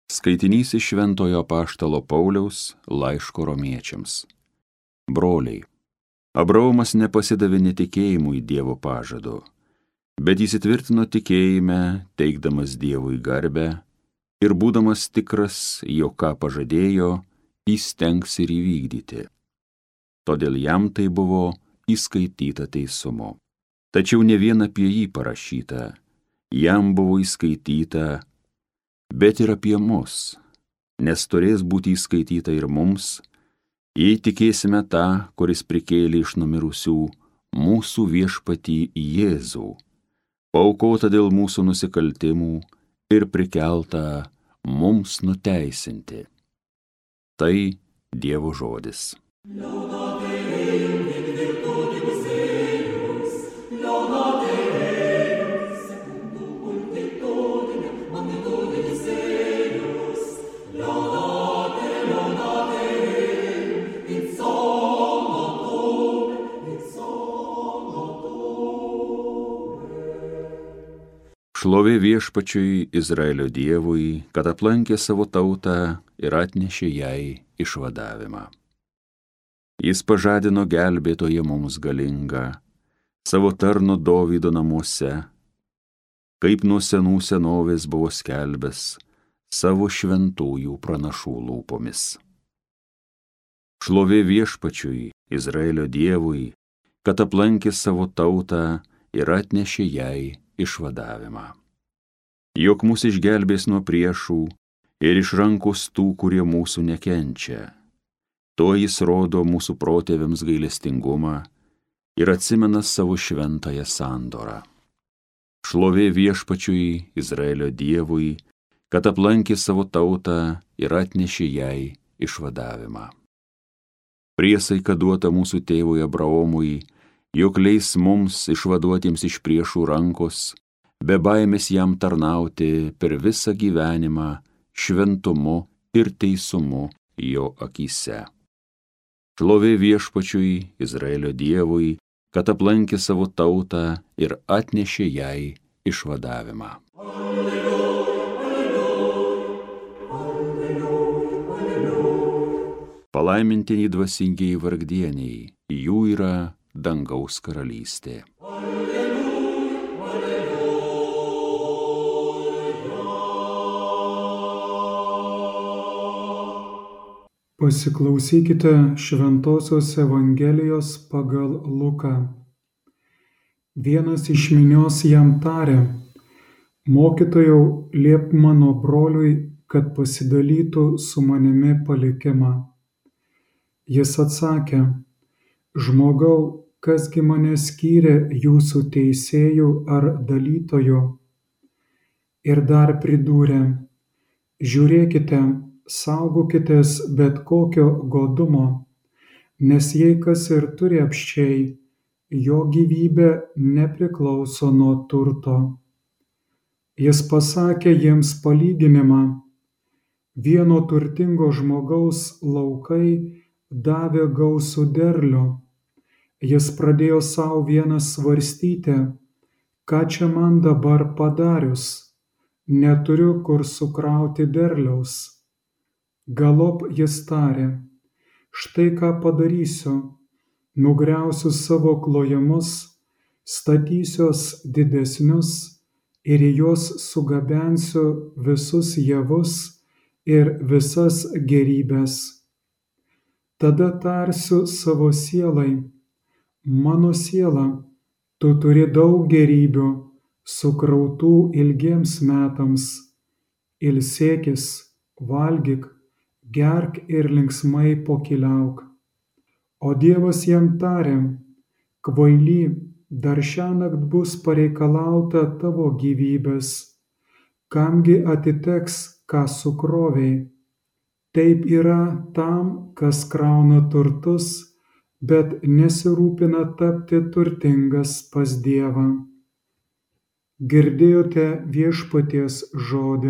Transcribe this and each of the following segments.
Skaitinys iš Šventojo Apaštalo Pauliaus laiško Romiečiams. Broliai, Abraomas nepasidavė netikėjimui Dievo pažadu, bet įsitvirtino tikėjime, teikdamas Dievui garbę ir būdamas tikras, jog ką pažadėjo, įstengs ir įvykdyti. Todėl jam tai buvo įskaityta teisumu. Tačiau ne vien apie jį parašyta, jam buvo įskaityta, bet ir apie mus, nes turės būti įskaityta ir mums, jei tikėsime tą, kuris prikėlė iš numirusių mūsų viešpatį Jėzų, paaukotą dėl mūsų nusikaltimų ir prikeltą mums nuteisinti. Tai Dievo žodis. Šlovė viešpačiui Izraelio Dievui, kad aplankė savo tautą ir atnešė jai išvadavimą. Jis pažadino gelbėtoją mums galingą, savo tarno Dovydo namuose, kaip nuo senų senovės buvo skelbęs savo šventųjų pranašų lūpomis. Šlovė viešpačiui Izraelio Dievui, kad aplankė savo tautą ir atnešė jai išvadavimą. Jog mus išgelbės nuo priešų ir iš rankos tų, kurie mūsų nekenčia. To jis rodo mūsų protėviams gailestingumą ir atsimena savo šventąją sandorą. Šlovė viešpačiui Izraelio Dievui, kad aplankė savo tautą ir atnešė jai išvadavimą. Priesaika duota mūsų tėvui Abraomui, jog leis mums išvaduotiems iš priešų rankos, be baimės jam tarnauti per visą gyvenimą šventumu ir teisumu jo akyse. Šlovė viešpačiui Izraelio Dievui, kad aplankė savo tautą ir atnešė jai išvadavimą. Palaimintiniai dvasingieji vargdieniai, jų yra dangaus karalystė. Pasiklausykite Šventosios Evangelijos pagal Luką. Vienas iš minios jam tarė: Mokytojau, liepk mano broliui, kad pasidalytų su manimi palikimą. Jis atsakė: Žmogau, kasgi mane skyrė jūsų teisėjų ar dalytojų? Ir dar pridūrė: Žiūrėkite, saugokitės bet kokio godumo, nes jei kas ir turi apsčiai, jo gyvybė nepriklauso nuo turto. Jis pasakė jiems palyginimą: vieno turtingo žmogaus laukai davė gausų derlių. Jis pradėjo sau vienas svarstyti: ką čia man dabar padarius, neturiu kur sukrauti derliaus. Galop jis tarė: štai ką padarysiu, nugriausiu savo klojamus, statysiuos didesnius ir į juos sugabensiu visus javus ir visas gėrybes. Tada tarsiu savo sielai: mano siela, tu turi daug gėrybių, sukrautų ilgiems metams. Ilsėkis, valgyk, gerk ir linksmai pokyliauk. O Dievas jam tarė: kvaily, dar šiąnakt bus pareikalauta tavo gyvybės. Kamgi atiteks, ką sukrovei? Taip yra tam, kas krauna turtus, bet nesirūpina tapti turtingas pas Dievą. Girdėjote viešpaties žodį.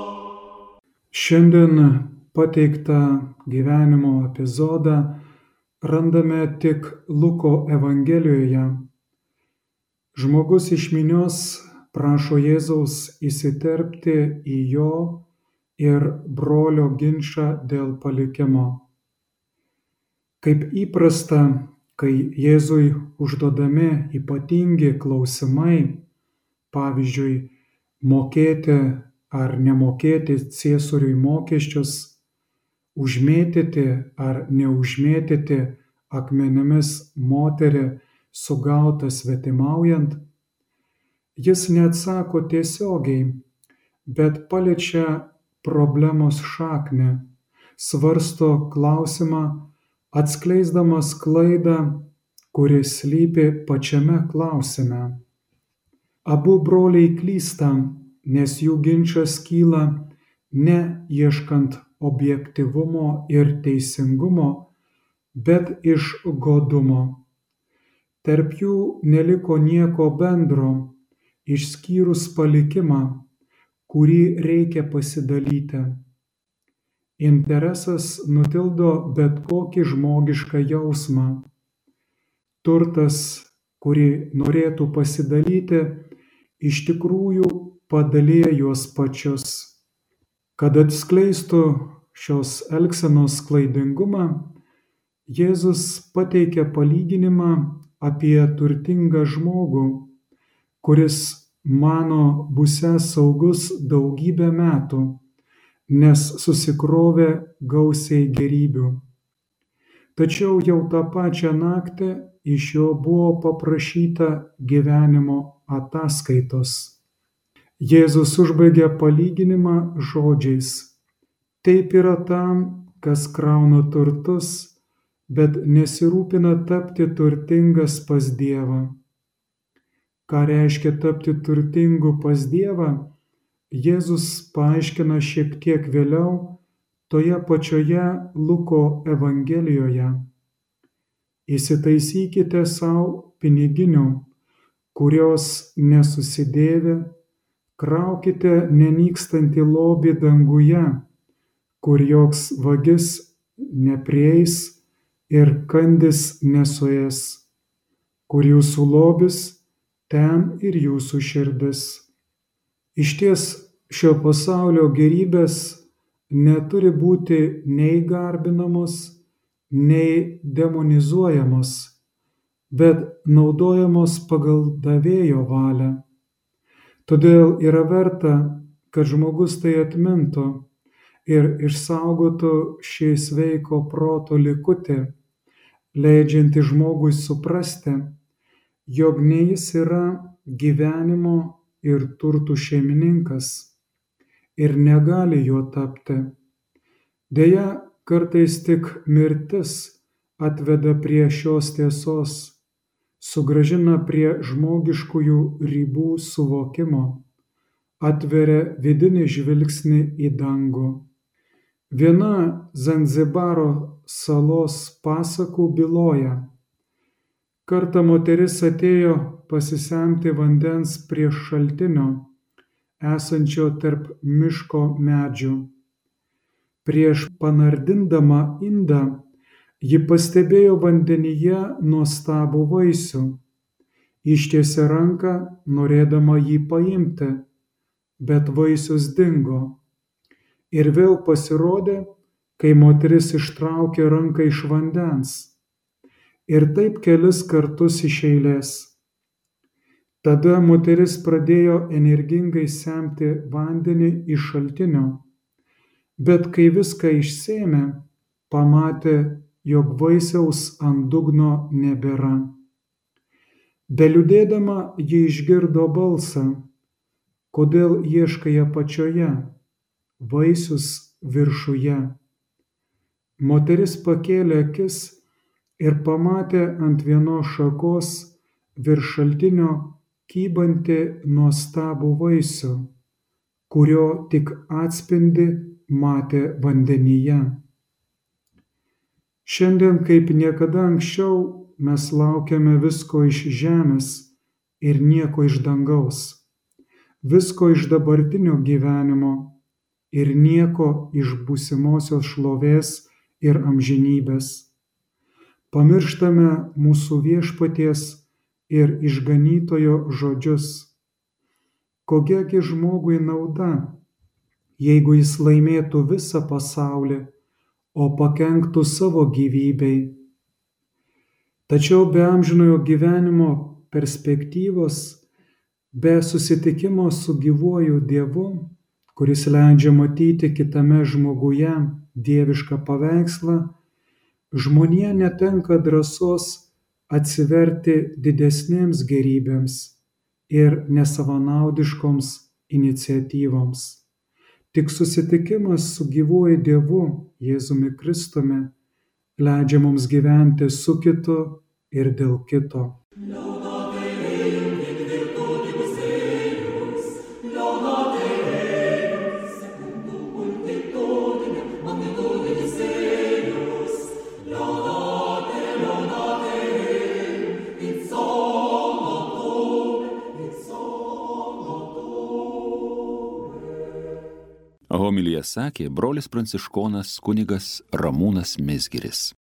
Šiandien pateiktą gyvenimo epizodą randame tik Luko Evangelijoje. Žmogus iš minios prašo Jėzaus įsiterpti į jo ir brolio ginčą dėl palikimo. Kaip įprasta, kai Jėzui užduodami ypatingi klausimai, pavyzdžiui, mokėti ar nemokėti Ciesoriui mokesčius, užmėtyti ar neužmėtyti akmenimis moterį sugautą svetimaujant, jis neatsako tiesiogiai, bet paliečia problemos šaknį, svarsto klausimą, atskleisdamas klaidą, kuri slypi pačiame klausime. Abu broliai klysta, nes jų ginčas kyla ne ieškant objektyvumo ir teisingumo, bet iš godumo. Tarp jų neliko nieko bendro, išskyrus palikimą, kurį reikia pasidalyti. Interesas nutildo bet kokį žmogišką jausmą. Turtas, kurį norėtų pasidalyti, iš tikrųjų padalija juos pačius. Kad atskleistų šios elgsenos klaidingumą, Jėzus pateikia palyginimą apie turtingą žmogų, kuris mano būsiąs saugus daugybę metų, nes susikrovė gausiai gėrybių. Tačiau jau tą pačią naktį iš jo buvo paprašyta gyvenimo ataskaitos. Jėzus užbaigė palyginimą žodžiais: taip yra tam, kas krauna turtus, bet nesirūpina tapti turtingas pas Dievą. Ką reiškia tapti turtingu pas Dievą, Jėzus paaiškina šiek tiek vėliau toje pačioje Luko Evangelijoje. Įsitaisykite savo piniginių, kurios nesusidėvi, kraukite nenykstantį lobį danguje, kur joks vagis neprieis ir kandis nesuės, kur jūsų lobis, ten ir jūsų širdis. Išties šio pasaulio gėrybės neturi būti nei garbinamos, nei demonizuojamos, bet naudojamos pagal davėjo valią. Todėl yra verta, kad žmogus tai atmintų ir išsaugotų šį sveiko proto likutį, leidžiantį žmogui suprasti, jog ne jis yra gyvenimo ir turtų šeimininkas ir negali juo tapti. Deja, kartais tik mirtis atveda prie šios tiesos, sugrąžina prie žmogiškųjų ribų suvokimo, atveria vidinį žvilgsnį į dangų. Viena Zanzibaro salos pasakų byloja: kartą moteris atėjo pasisemti vandens prie šaltinio, esančio tarp miško medžių. Prieš panardindama indą, ji pastebėjo vandenyje nuostabų vaisių. Ištiesė ranką, norėdama jį paimti, bet vaisius dingo. Ir vėl pasirodė, kai moteris ištraukė ranką iš vandens. Ir taip kelis kartus iš eilės. Tada moteris pradėjo energingai semti vandenį iš šaltinio, bet kai viską išsėmė, pamatė, jog vaisiaus ant dugno nebėra. Beliūdėdama ji išgirdo balsą: kodėl ieškai apačioje, vaisius viršuje. Moteris pakėlė akis ir pamatė ant vienos šakos virš šaltinio kybantį nuostabų vaisių, kurio tik atspindį matė vandenyje. Šiandien kaip niekada anksčiau mes laukiame visko iš žemės ir nieko iš dangaus, visko iš dabartinio gyvenimo ir nieko iš būsimosios šlovės ir amžinybės. pamirštame mūsų Viešpaties ir Išganytojo žodžius. Kokiagi žmogui nauda, jeigu jis laimėtų visą pasaulį, o pakenktų savo gyvybei? Tačiau be amžinojo gyvenimo perspektyvos, be susitikimo su gyvuoju Dievu, kuris leidžia matyti kitame žmoguje dievišką paveikslą, žmonija netenka drąsos atsiverti didesnėms gėrybėms ir nesavanaudiškoms iniciatyvoms. Tik susitikimas su gyvuoju Dievu, Jėzumi Kristumi, leidžia mums gyventi su kitu ir dėl kito. Homiliją sakė brolis pranciškonas kunigas Ramūnas Mizgiris.